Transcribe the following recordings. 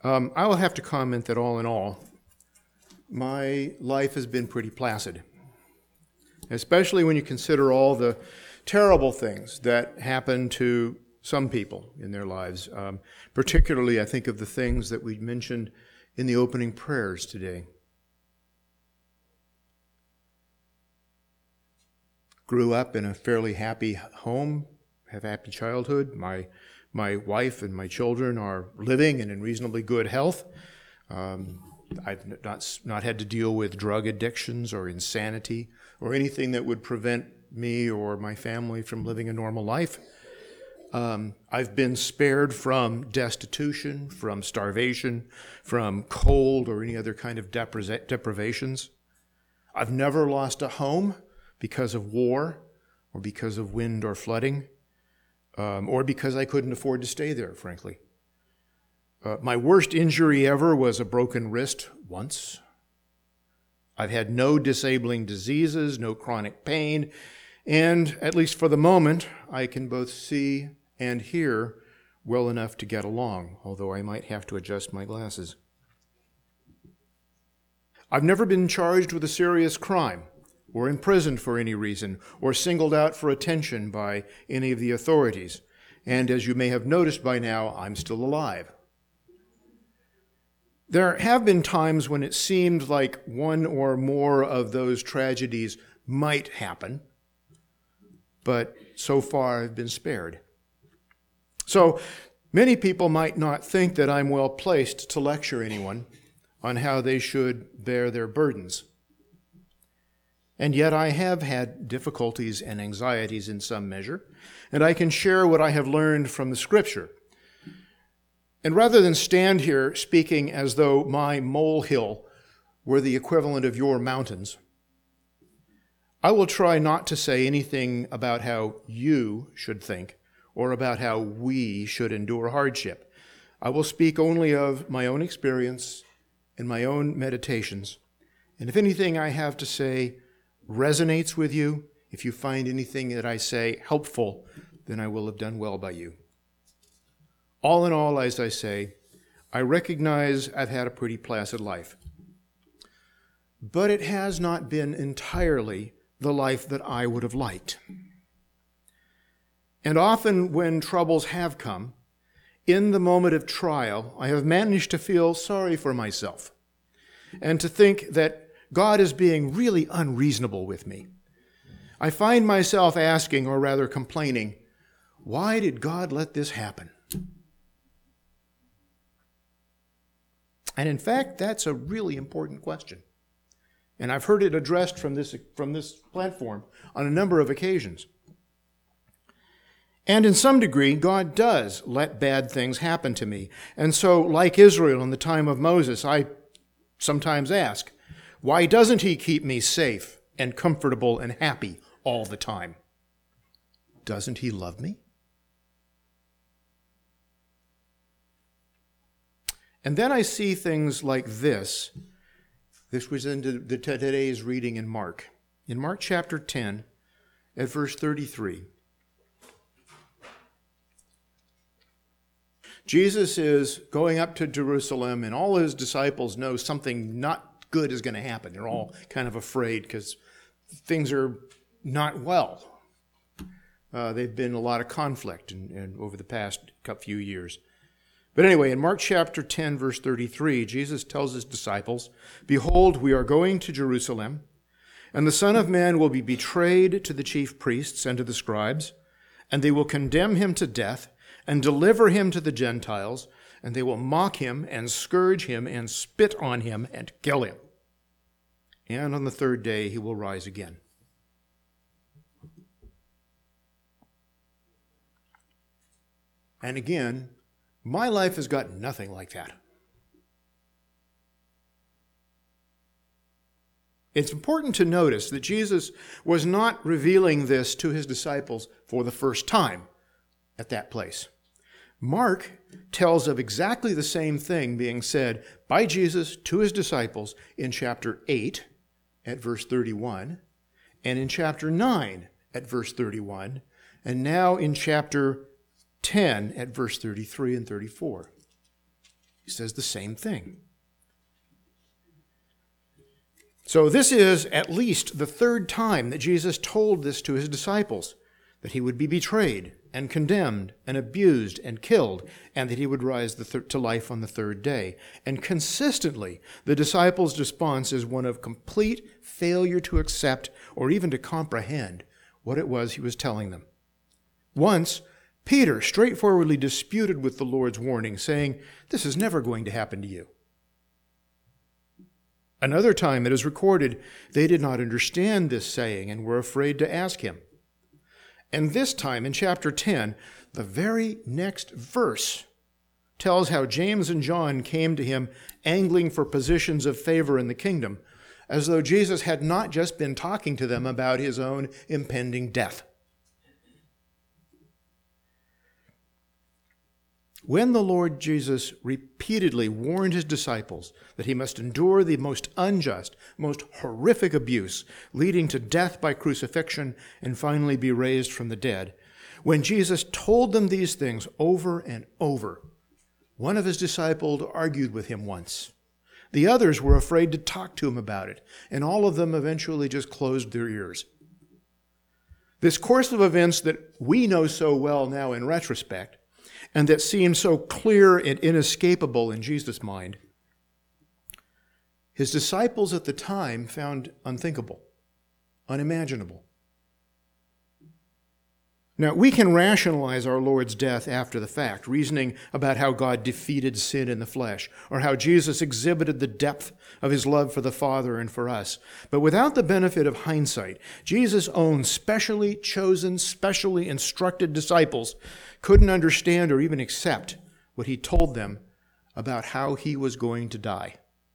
I will have to comment that all in all, my life has been pretty placid, especially when you consider all the terrible things that happen to some people in their lives. Particularly, I think of the things that we mentioned in the opening prayers today. Grew up in a fairly happy home, have a happy childhood. My wife and my children are living and in reasonably good health. I've not had to deal with drug addictions or insanity or anything that would prevent me or my family from living a normal life. I've been spared from destitution, from starvation, from cold or any other kind of deprivations. I've never lost a home because of war or because of wind or flooding. Or because I couldn't afford to stay there, frankly. My worst injury ever was a broken wrist once. I've had no disabling diseases, no chronic pain, and at least for the moment, I can both see and hear well enough to get along, although I might have to adjust my glasses. I've never been charged with a serious crime, or imprisoned for any reason, or singled out for attention by any of the authorities. And as you may have noticed by now, I'm still alive. There have been times when it seemed like one or more of those tragedies might happen, but so far I've been spared. So many people might not think that I'm well placed to lecture anyone on how they should bear their burdens. And yet I have had difficulties and anxieties in some measure, and I can share what I have learned from the Scripture. And rather than stand here speaking as though my molehill were the equivalent of your mountains, I will try not to say anything about how you should think or about how we should endure hardship. I will speak only of my own experience and my own meditations. And if anything I have to say resonates with you, if you find anything that I say helpful, then I will have done well by you. All in all, as I say, I recognize I've had a pretty placid life. But it has not been entirely the life that I would have liked. And often when troubles have come, in the moment of trial, I have managed to feel sorry for myself and to think that God is being really unreasonable with me. I find myself asking, or rather complaining, why did God let this happen? And in fact, that's a really important question. And I've heard it addressed from this platform on a number of occasions. And in some degree, God does let bad things happen to me. And so, like Israel in the time of Moses, I sometimes ask, why doesn't he keep me safe and comfortable and happy all the time? Doesn't he love me? And then I see things like this. This was in today's reading in Mark. In Mark chapter 10, at verse 33. Jesus is going up to Jerusalem, and all his disciples know something not good is going to happen. They're all kind of afraid because things are not well. They've been a lot of conflict and over the past few years. But anyway, in Mark chapter 10, verse 33, Jesus tells his disciples, "Behold, we are going to Jerusalem, and the Son of Man will be betrayed to the chief priests and to the scribes, and they will condemn him to death and deliver him to the Gentiles, and they will mock him and scourge him and spit on him and kill him. And on the third day he will rise again." And again, my life has got nothing like that. It's important to notice that Jesus was not revealing this to his disciples for the first time at that place. Mark tells of exactly the same thing being said by Jesus to his disciples in chapter 8 at verse 31, and in chapter 9 at verse 31, and now in chapter 10 at verse 33 and 34. He says the same thing. So this is at least the third time that Jesus told this to his disciples, that he would be betrayed and condemned and abused and killed, and that he would rise to life on the third day. And consistently, the disciples' response is one of complete failure to accept or even to comprehend what it was he was telling them. Once, Peter straightforwardly disputed with the Lord's warning, saying, "This is never going to happen to you." Another time it is recorded, they did not understand this saying and were afraid to ask him. And this time, in chapter 10, the very next verse tells how James and John came to him angling for positions of favor in the kingdom, as though Jesus had not just been talking to them about his own impending death. When the Lord Jesus repeatedly warned his disciples that he must endure the most unjust, most horrific abuse, leading to death by crucifixion and finally be raised from the dead, when Jesus told them these things over and over, one of his disciples argued with him once. The others were afraid to talk to him about it, and all of them eventually just closed their ears. This course of events that we know so well now in retrospect, and that seemed so clear and inescapable in Jesus' mind, his disciples at the time found unthinkable, unimaginable. Now, we can rationalize our Lord's death after the fact, reasoning about how God defeated sin in the flesh, or how Jesus exhibited the depth of his love for the Father and for us. But without the benefit of hindsight, Jesus' own specially chosen, specially instructed disciples couldn't understand or even accept what he told them about how he was going to die.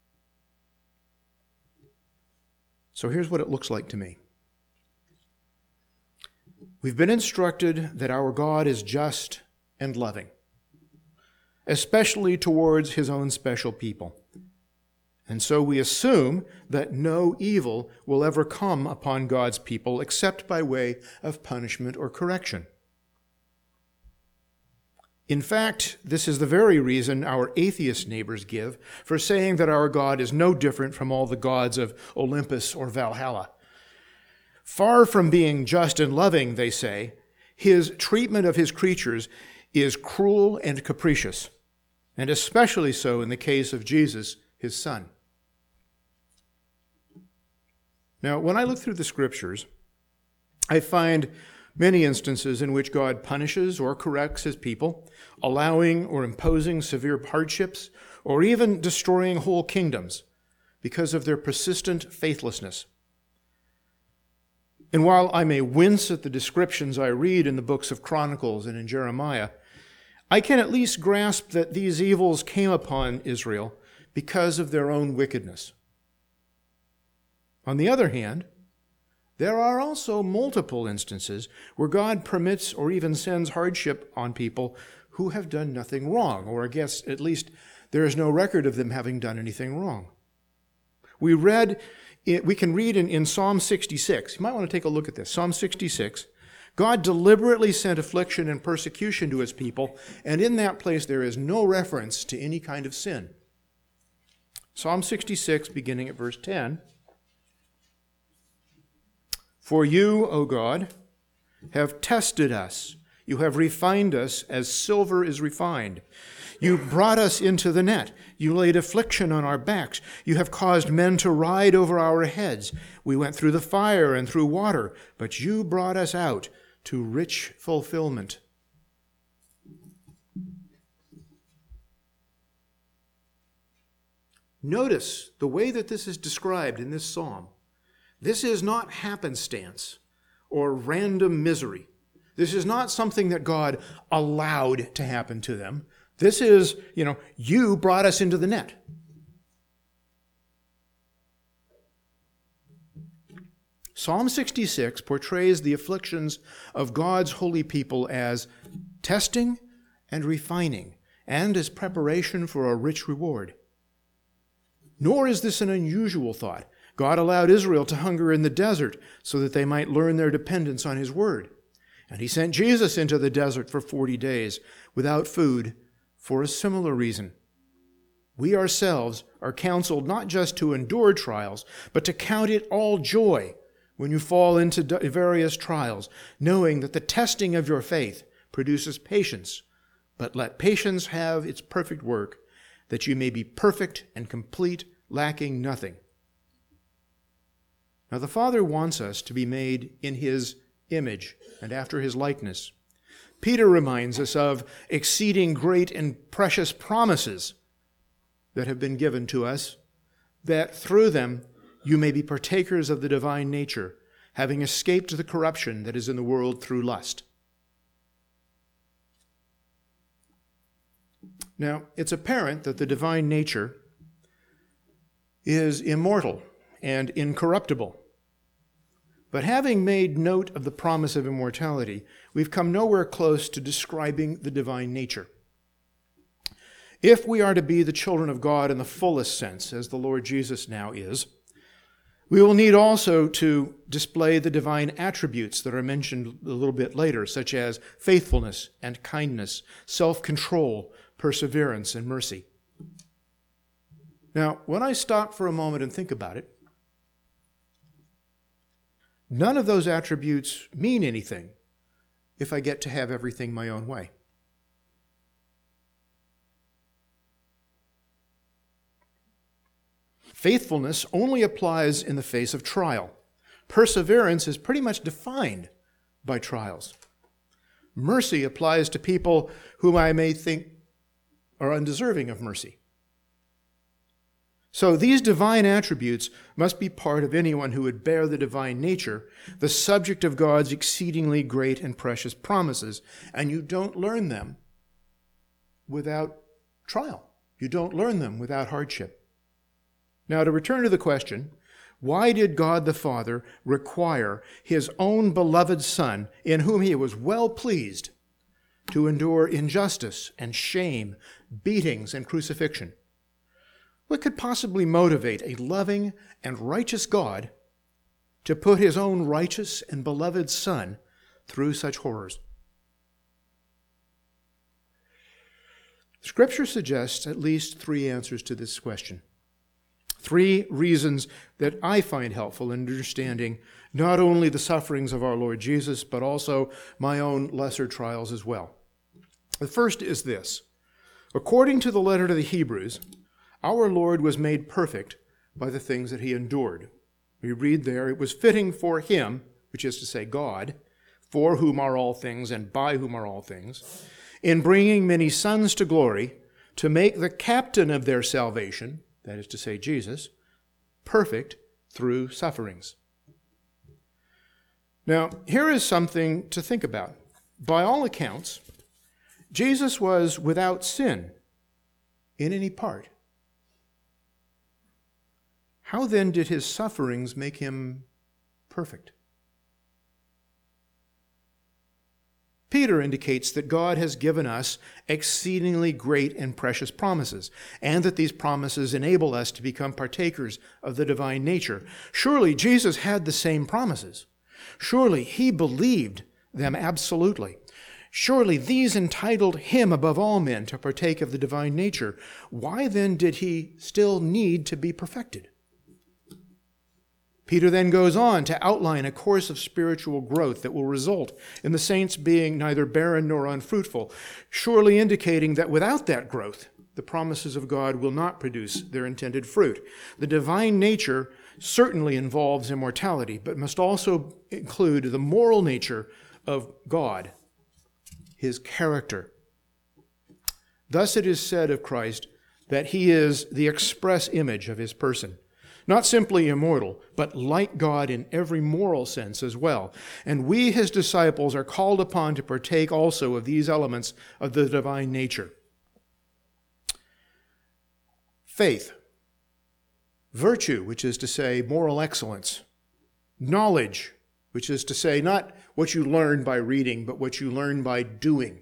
So here's what it looks like to me. We've been instructed that our God is just and loving, especially towards his own special people. And so we assume that no evil will ever come upon God's people except by way of punishment or correction. In fact, this is the very reason our atheist neighbors give for saying that our God is no different from all the gods of Olympus or Valhalla. Far from being just and loving, they say, his treatment of his creatures is cruel and capricious, and especially so in the case of Jesus, his son. Now, when I look through the scriptures, I find many instances in which God punishes or corrects his people, allowing or imposing severe hardships, or even destroying whole kingdoms because of their persistent faithlessness. And while I may wince at the descriptions I read in the books of Chronicles and in Jeremiah, I can at least grasp that these evils came upon Israel because of their own wickedness. On the other hand, there are also multiple instances where God permits or even sends hardship on people who have done nothing wrong, or I guess at least there is no record of them having done anything wrong. We can read in Psalm 66. You might want to take a look at this. Psalm 66. God deliberately sent affliction and persecution to his people, and in that place there is no reference to any kind of sin. Psalm 66, beginning at verse 10. For you, O God, have tested us. You have refined us as silver is refined. You brought us into the net. You laid affliction on our backs. You have caused men to ride over our heads. We went through the fire and through water, but you brought us out to rich fulfillment. Notice the way that this is described in this psalm. This is not happenstance or random misery. This is not something that God allowed to happen to them. This is, you brought us into the net. Psalm 66 portrays the afflictions of God's holy people as testing and refining, and as preparation for a rich reward. Nor is this an unusual thought. God allowed Israel to hunger in the desert so that they might learn their dependence on his word. And he sent Jesus into the desert for 40 days without food for a similar reason. we ourselves are counseled not just to endure trials, but to count it all joy when you fall into various trials, knowing that the testing of your faith produces patience. But let patience have its perfect work, that you may be perfect and complete, lacking nothing. Now the Father wants us to be made in his image and after his likeness. Peter reminds us of exceeding great and precious promises that have been given to us, that through them you may be partakers of the divine nature, having escaped the corruption that is in the world through lust. Now, it's apparent that the divine nature is immortal and incorruptible. But having made note of the promise of immortality, we've come nowhere close to describing the divine nature. If we are to be the children of God in the fullest sense, as the Lord Jesus now is, we will need also to display the divine attributes that are mentioned a little bit later, such as faithfulness and kindness, self-control, perseverance, and mercy. Now, when I stop for a moment and think about it, none of those attributes mean anything if I get to have everything my own way. Faithfulness only applies in the face of trial. Perseverance is pretty much defined by trials. Mercy applies to people whom I may think are undeserving of mercy. So these divine attributes must be part of anyone who would bear the divine nature, the subject of God's exceedingly great and precious promises, and you don't learn them without trial. You don't learn them without hardship. Now, to return to the question, why did God the Father require his own beloved Son, in whom he was well pleased, to endure injustice and shame, beatings and crucifixion? What could possibly motivate a loving and righteous God to put his own righteous and beloved Son through such horrors? Scripture suggests at least three answers to this question. Three reasons that I find helpful in understanding not only the sufferings of our Lord Jesus, but also my own lesser trials as well. The first is this. According to the letter to the Hebrews, our Lord was made perfect by the things that he endured. We read there, it was fitting for him, which is to say God, for whom are all things and by whom are all things, in bringing many sons to glory, to make the captain of their salvation, that is to say Jesus, perfect through sufferings. Now, here is something to think about. By all accounts, Jesus was without sin in any part. How then did his sufferings make him perfect? Peter indicates that God has given us exceedingly great and precious promises, and that these promises enable us to become partakers of the divine nature. Surely Jesus had the same promises. Surely he believed them absolutely. Surely these entitled him above all men to partake of the divine nature. Why then did he still need to be perfected? Peter then goes on to outline a course of spiritual growth that will result in the saints being neither barren nor unfruitful, surely indicating that without that growth, the promises of God will not produce their intended fruit. The divine nature certainly involves immortality, but must also include the moral nature of God, his character. Thus it is said of Christ that he is the express image of his person. Not simply immortal, but like God in every moral sense as well. And we, his disciples, are called upon to partake also of these elements of the divine nature. Faith, virtue, which is to say moral excellence, knowledge, which is to say not what you learn by reading, but what you learn by doing,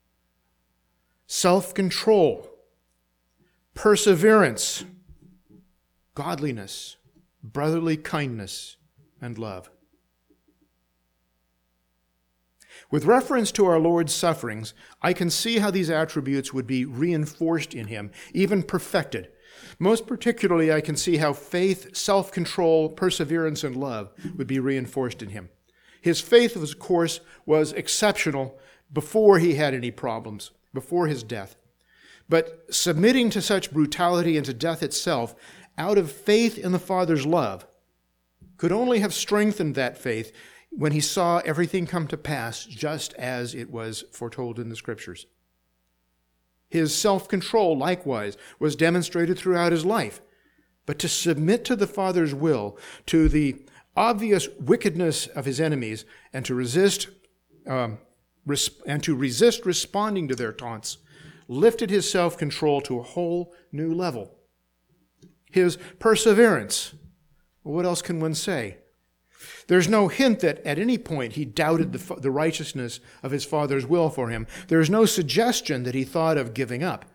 self-control, perseverance, godliness, brotherly kindness, and love. With reference to our Lord's sufferings, I can see how these attributes would be reinforced in him, even perfected. Most particularly, I can see how faith, self-control, perseverance, and love would be reinforced in him. His faith, of course, was exceptional before he had any problems, before his death. But submitting to such brutality and to death itself, out of faith in the Father's love, could only have strengthened that faith when he saw everything come to pass just as it was foretold in the Scriptures. His self-control, likewise, was demonstrated throughout his life. But to submit to the Father's will, to the obvious wickedness of his enemies, and to resist responding to their taunts, lifted his self-control to a whole new level. His perseverance, what else can one say? There's no hint that at any point he doubted the righteousness of his Father's will for him. There's no suggestion that he thought of giving up.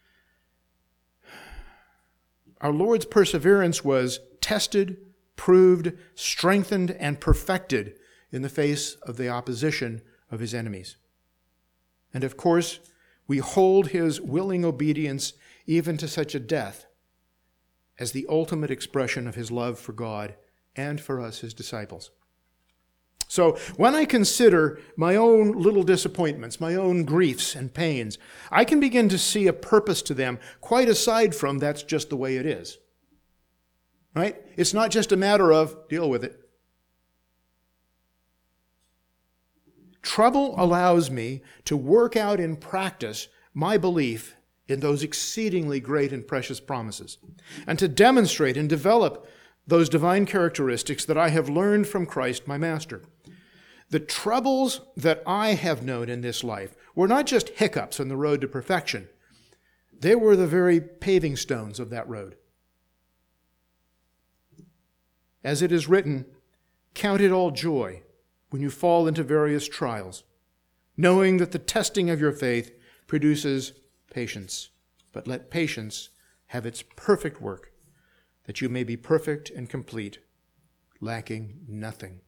Our Lord's perseverance was tested, proved, strengthened, and perfected in the face of the opposition of his enemies. And of course, we hold his willing obedience even to such a death as the ultimate expression of his love for God and for us, his disciples. So when I consider my own little disappointments, my own griefs and pains, I can begin to see a purpose to them quite aside from that's just the way it is. Right? It's not just a matter of deal with it. Trouble allows me to work out in practice my belief in those exceedingly great and precious promises, and to demonstrate and develop those divine characteristics that I have learned from Christ, my Master. The troubles that I have known in this life were not just hiccups on the road to perfection. They were the very paving stones of that road. As it is written, count it all joy when you fall into various trials, knowing that the testing of your faith produces patience. But let patience have its perfect work, that you may be perfect and complete, lacking nothing.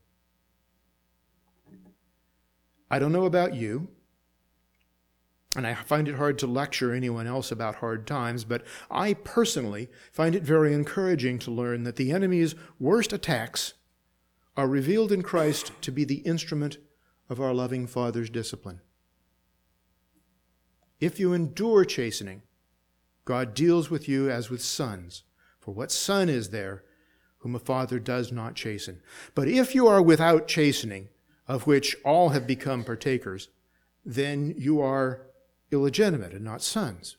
I don't know about you, and I find it hard to lecture anyone else about hard times, but I personally find it very encouraging to learn that the enemy's worst attacks are revealed in Christ to be the instrument of our loving Father's discipline. If you endure chastening, God deals with you as with sons. For what son is there whom a father does not chasten? But if you are without chastening, of which all have become partakers, then you are illegitimate and not sons.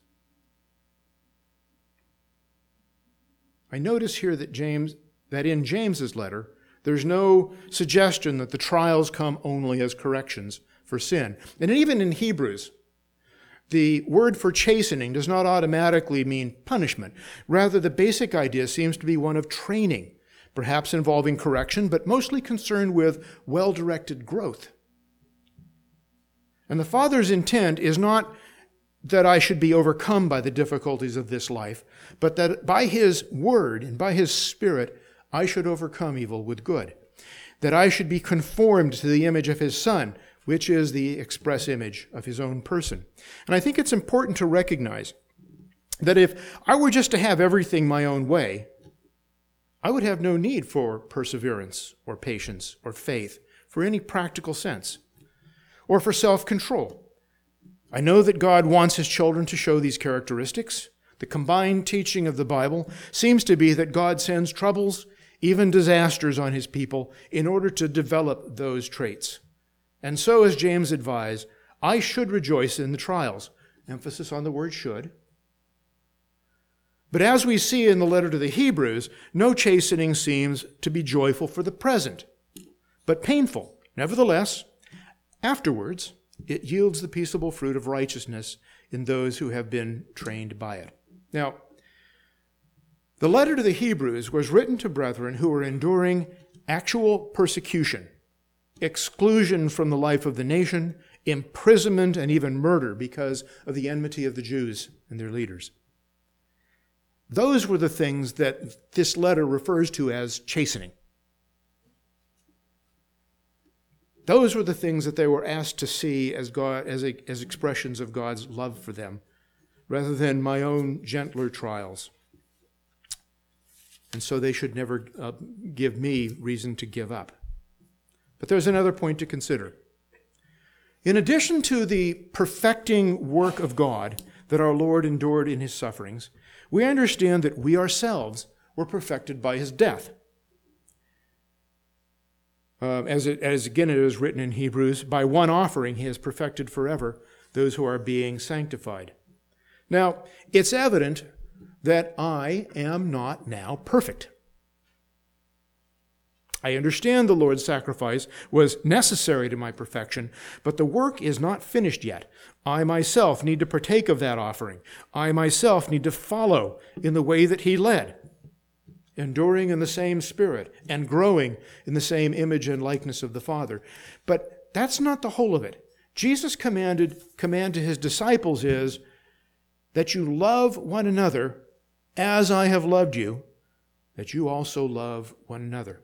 I notice here that in James's letter, there's no suggestion that the trials come only as corrections for sin. And even in Hebrews, the word for chastening does not automatically mean punishment. Rather, the basic idea seems to be one of training, perhaps involving correction, but mostly concerned with well-directed growth. And the Father's intent is not that I should be overcome by the difficulties of this life, but that by His Word and by His Spirit, I should overcome evil with good. That I should be conformed to the image of His Son, which is the express image of His own person. And I think it's important to recognize that if I were just to have everything my own way, I would have no need for perseverance or patience or faith for any practical sense, or for self-control. I know that God wants His children to show these characteristics. The combined teaching of the Bible seems to be that God sends troubles, even disasters on His people, in order to develop those traits. And so, as James advised, I should rejoice in the trials. Emphasis on the word should. But as we see in the letter to the Hebrews, no chastening seems to be joyful for the present, but painful. Nevertheless, afterwards, it yields the peaceable fruit of righteousness in those who have been trained by it. Now, the letter to the Hebrews was written to brethren who were enduring actual persecution, exclusion from the life of the nation, imprisonment, and even murder because of the enmity of the Jews and their leaders. Those were the things that this letter refers to as chastening. Those were the things that they were asked to see as expressions of God's love for them, rather than my own gentler trials. And so they should never give me reason to give up. But there's another point to consider. In addition to the perfecting work of God that our Lord endured in his sufferings, we understand that we ourselves were perfected by his death. As again it is written in Hebrews, by one offering he has perfected forever those who are being sanctified. Now, it's evident that I am not now perfect. I understand the Lord's sacrifice was necessary to my perfection, but the work is not finished yet. I myself need to partake of that offering. I myself need to follow in the way that he led, enduring in the same spirit and growing in the same image and likeness of the Father. But that's not the whole of it. Jesus' command to his disciples is that you love one another as I have loved you, that you also love one another.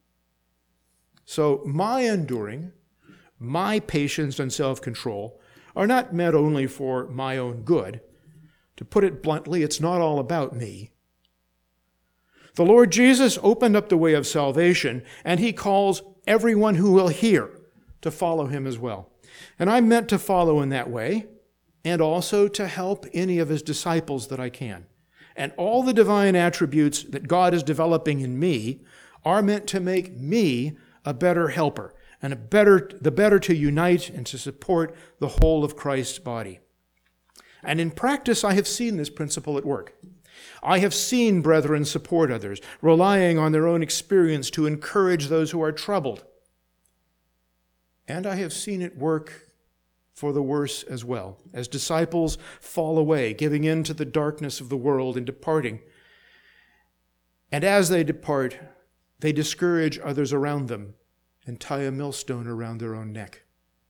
So my enduring, my patience and self-control are not meant only for my own good. To put it bluntly, it's not all about me. The Lord Jesus opened up the way of salvation, and he calls everyone who will hear to follow him as well. And I'm meant to follow in that way, and also to help any of his disciples that I can. And all the divine attributes that God is developing in me are meant to make me a better helper, and the better to unite and to support the whole of Christ's body. And in practice, I have seen this principle at work. I have seen brethren support others, relying on their own experience to encourage those who are troubled. And I have seen it work for the worse as well, as disciples fall away, giving in to the darkness of the world and departing. And as they depart, they discourage others around them and tie a millstone around their own neck.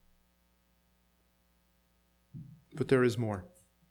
But there is more.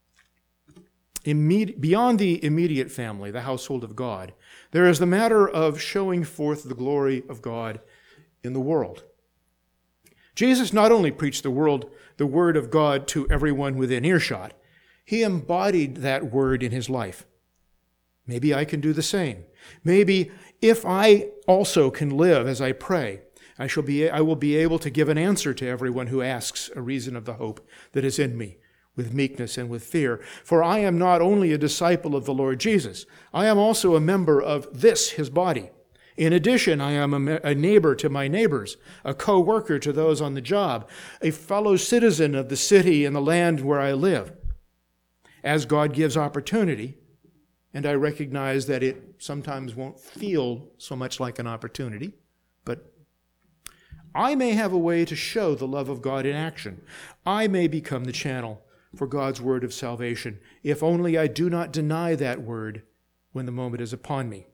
Beyond the immediate family, the household of God, there is the matter of showing forth the glory of God in the world. Jesus not only preached the word of God to everyone within earshot, he embodied that word in his life. Maybe I can do the same. Maybe if I also can live as I pray, I will be able to give an answer to everyone who asks a reason of the hope that is in me, with meekness and with fear. For I am not only a disciple of the Lord Jesus, I am also a member of this, his body. In addition, I am a neighbor to my neighbors, a co-worker to those on the job, a fellow citizen of the city and the land where I live. As God gives opportunity, and I recognize that it sometimes won't feel so much like an opportunity, but I may have a way to show the love of God in action. I may become the channel for God's word of salvation, if only I do not deny that word when the moment is upon me.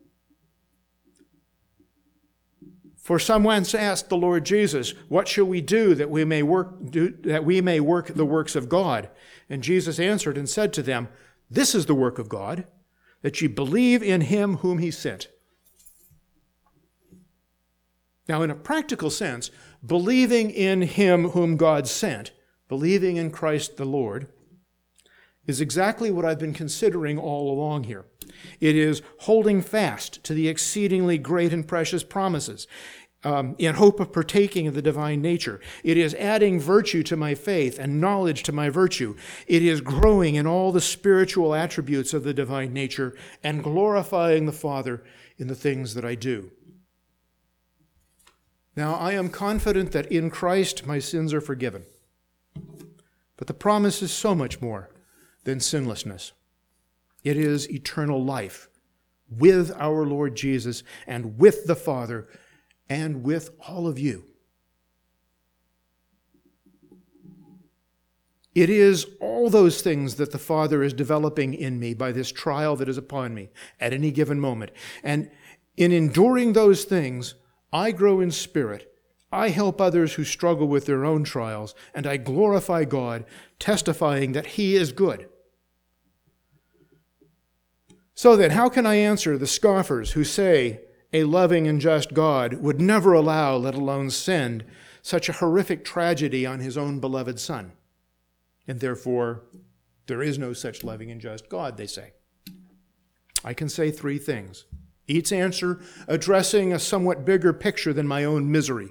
For someone asked the Lord Jesus, "What shall we do that we may work the works of God?" And Jesus answered and said to them, "This is the work of God, that ye believe in him whom he sent." Now, in a practical sense, believing in him whom God sent, believing in Christ the Lord, is exactly what I've been considering all along here. It is holding fast to the exceedingly great and precious promises in hope of partaking of the divine nature. It is adding virtue to my faith and knowledge to my virtue. It is growing in all the spiritual attributes of the divine nature and glorifying the Father in the things that I do. Now, I am confident that in Christ my sins are forgiven. But the promise is so much more than sinlessness. It is eternal life with our Lord Jesus and with the Father and with all of you. It is all those things that the Father is developing in me by this trial that is upon me at any given moment. And in enduring those things, I grow in spirit. I help others who struggle with their own trials, and I glorify God, testifying that he is good. So then, how can I answer the scoffers who say a loving and just God would never allow, let alone send, such a horrific tragedy on his own beloved Son. And therefore, there is no such loving and just God, they say. I can say three things, each answer addressing a somewhat bigger picture than my own misery.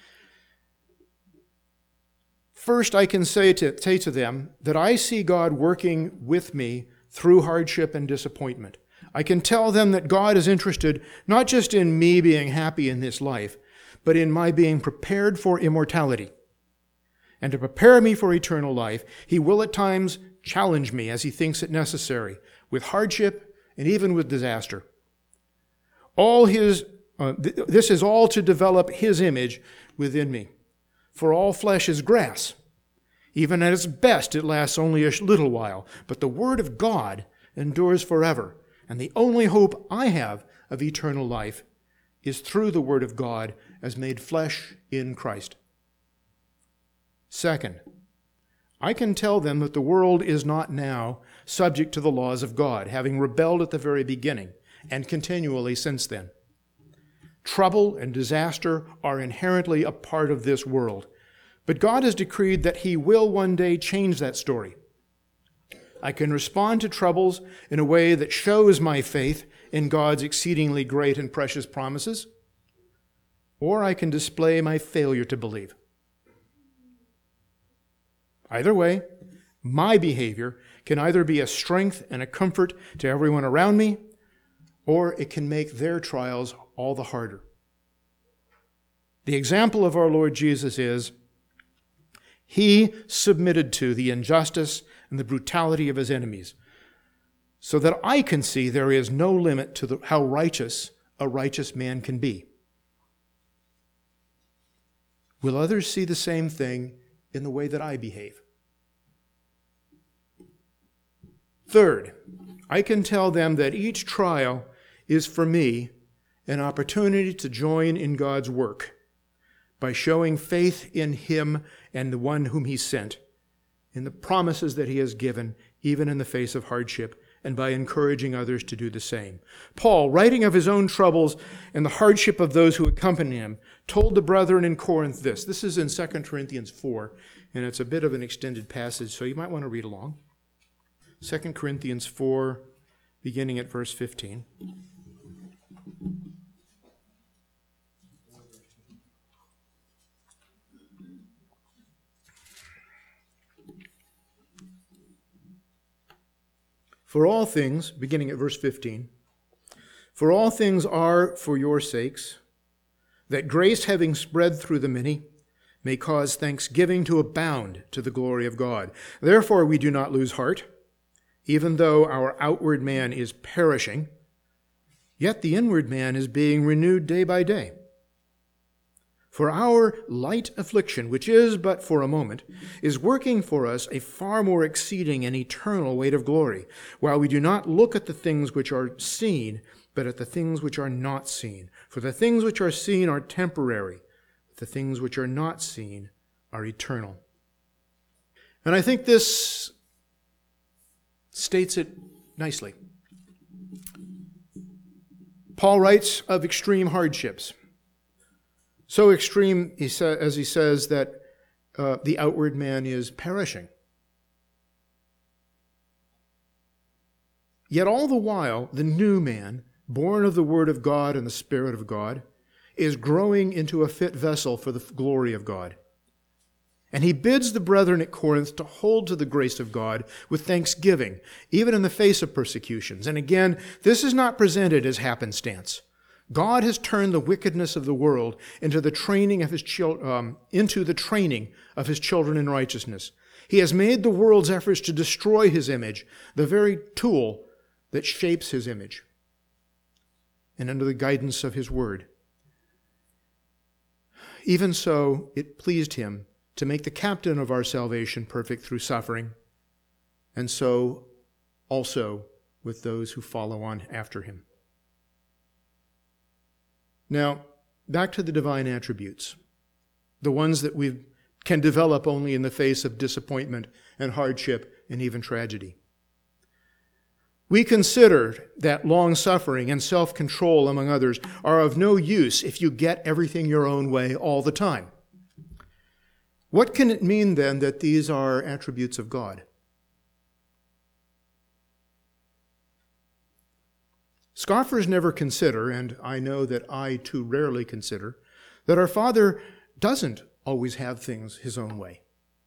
First, I can say to them that I see God working with me through hardship and disappointment. I can tell them that God is interested not just in me being happy in this life, but in my being prepared for immortality. And to prepare me for eternal life, he will at times challenge me as he thinks it necessary, with hardship and even with disaster. This is all to develop his image within me. For all flesh is grass. Even at its best, it lasts only a little while. But the word of God endures forever. And the only hope I have of eternal life is through the word of God as made flesh in Christ. Second, I can tell them that the world is not now subject to the laws of God, having rebelled at the very beginning and continually since then. Trouble and disaster are inherently a part of this world, but God has decreed that he will one day change that story. I can respond to troubles in a way that shows my faith in God's exceedingly great and precious promises, or I can display my failure to believe. Either way, my behavior can either be a strength and a comfort to everyone around me, or it can make their trials all the harder. The example of our Lord Jesus is, he submitted to the injustice and the brutality of his enemies, so that I can see there is no limit to how righteous a righteous man can be. Will others see the same thing in the way that I behave? Third, I can tell them that each trial is for me an opportunity to join in God's work by showing faith in him and the one whom he sent, in the promises that he has given, even in the face of hardship, and by encouraging others to do the same. Paul, writing of his own troubles and the hardship of those who accompany him, told the brethren in Corinth this. This is in 2 Corinthians 4, and it's a bit of an extended passage, so you might want to read along. 2 Corinthians 4, beginning at verse 15. For all things, beginning at verse 15, for all things are for your sakes, that grace having spread through the many may cause thanksgiving to abound to the glory of God. Therefore we do not lose heart, even though our outward man is perishing, yet the inward man is being renewed day by day. For our light affliction, which is but for a moment, is working for us a far more exceeding and eternal weight of glory, while we do not look at the things which are seen, but at the things which are not seen. For the things which are seen are temporary, but the things which are not seen are eternal. And I think this states it nicely. Paul writes of extreme hardships. So extreme, as he says, that the outward man is perishing. Yet all the while, the new man, born of the Word of God and the Spirit of God, is growing into a fit vessel for the glory of God. And he bids the brethren at Corinth to hold to the grace of God with thanksgiving, even in the face of persecutions. And again, this is not presented as happenstance. God has turned the wickedness of the world into the training of his children in righteousness. He has made the world's efforts to destroy his image the very tool that shapes his image, and under the guidance of his word. Even so, it pleased him to make the captain of our salvation perfect through suffering, and so also with those who follow on after him. Now, back to the divine attributes, the ones that we can develop only in the face of disappointment and hardship and even tragedy. We consider that long-suffering and self-control, among others, are of no use if you get everything your own way all the time. What can it mean then that these are attributes of God? Scoffers never consider, and I know that I too rarely consider, that our Father doesn't always have things his own way.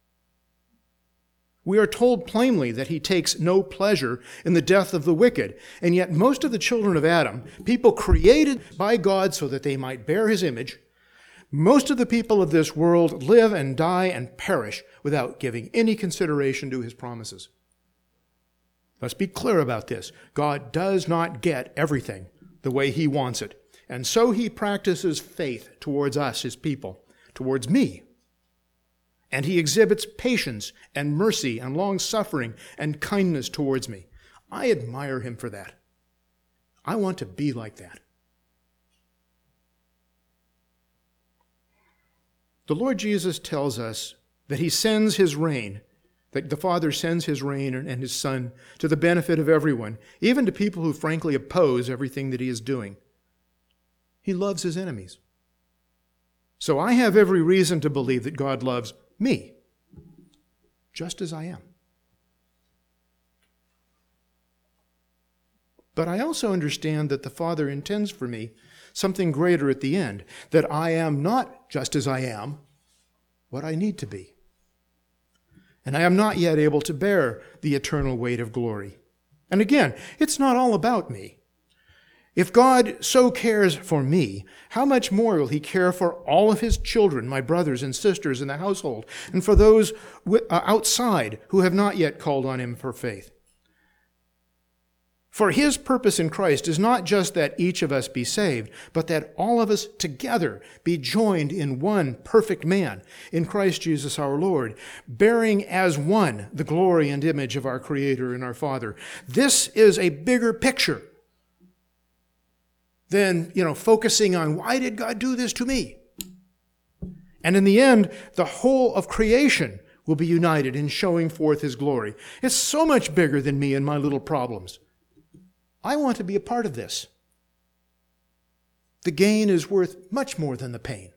We are told plainly that he takes no pleasure in the death of the wicked, and yet most of the children of Adam, people created by God so that they might bear his image, most of the people of this world live and die and perish without giving any consideration to his promises. Let's be clear about this. God does not get everything the way he wants it, and so he practices faith towards us, his people, towards me. And he exhibits patience and mercy and long-suffering and kindness towards me. I admire him for that. I want to be like that. The Lord Jesus tells us that he sends his reign, that the Father sends his reign and his Son to the benefit of everyone, even to people who frankly oppose everything that he is doing. He loves his enemies. So I have every reason to believe that God loves me, just as I am. But I also understand that the Father intends for me something greater at the end, that I am not just as I am, what I need to be. And I am not yet able to bear the eternal weight of glory. And again, it's not all about me. If God so cares for me, how much more will he care for all of his children, my brothers and sisters in the household, and for those outside who have not yet called on him for faith? For his purpose in Christ is not just that each of us be saved, but that all of us together be joined in one perfect man, in Christ Jesus our Lord, bearing as one the glory and image of our Creator and our Father. This is a bigger picture than, focusing on why did God do this to me? And in the end, the whole of creation will be united in showing forth his glory. It's so much bigger than me and my little problems. I want to be a part of this. The gain is worth much more than the pain.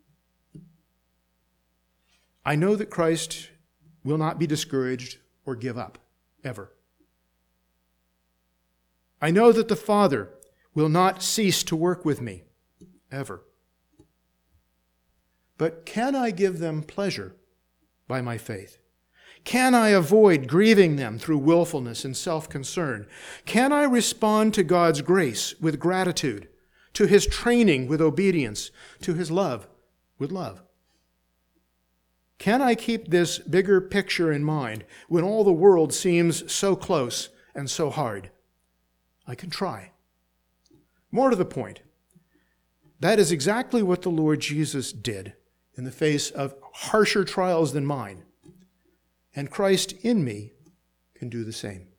I know that Christ will not be discouraged or give up, ever. I know that the Father will not cease to work with me, ever. But can I give them pleasure by my faith? Can I avoid grieving them through willfulness and self-concern? Can I respond to God's grace with gratitude, to his training with obedience, to his love with love? Can I keep this bigger picture in mind when all the world seems so close and so hard? I can try. More to the point, that is exactly what the Lord Jesus did in the face of harsher trials than mine. And Christ in me can do the same.